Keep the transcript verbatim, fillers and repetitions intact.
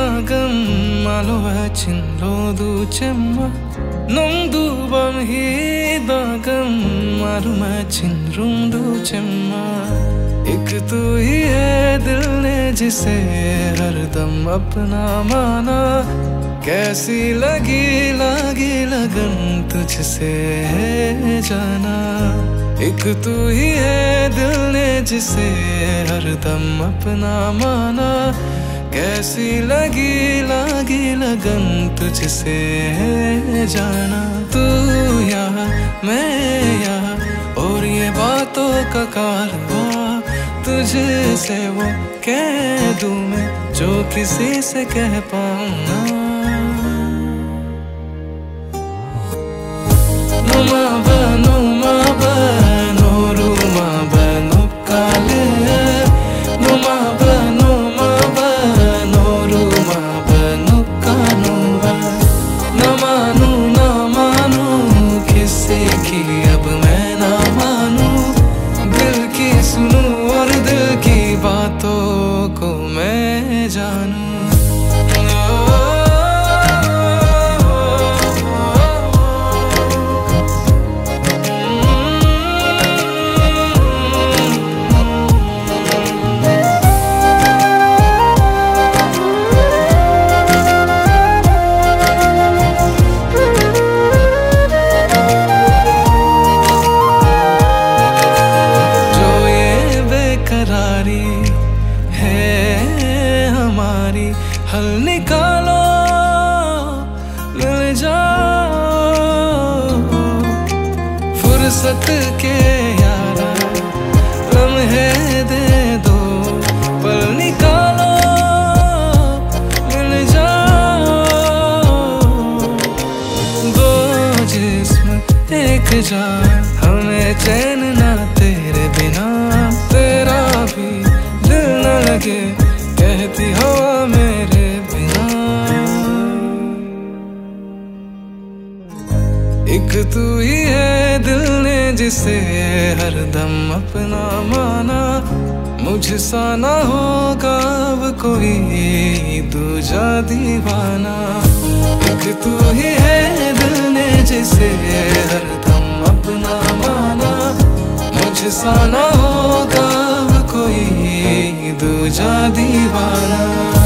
hidagan chinlodu chemma nongdu bam hidagan maruma chinrundu chemma एक तू ही है दिल ने जिसे हरदम अपना माना कैसी लगी लगी लगन तुझसे है जाना एक तू ही है दिल ने जिसे हरदम अपना माना कैसी लगी लगी लगन तुझसे है जाना तू यहाँ मैं यहाँ और ये बातों का कारवां तुझसे वो कह दूं मैं जो किसी से कह पाऊं ना नुमा बनो मा बनो रूमा बनो काले नुमा बनो मा बनो रूमा बनो कानूबा न मानू न मानू किसी की अब मैं ना मानू दिल की सुनू और दिल की बातों को मैं जानूं हल निकालो मिल जाओ फुर्सत के यारा लम्हे दे दो पल निकालो मिल जाओ दो जिस्म एक जान हमें चैन ना तेरे बिना तेरा भी दिल न लगे कहती हवा मेरे एक तू ही है दिल ने जिसे हरदम अपना माना मुझसा ना होगा अब कोई दूजा दीवाना एक तू ही है दिल ने जिसे हरदम अपना माना मुझसा ना होगा अब कोई दूजा दीवाना।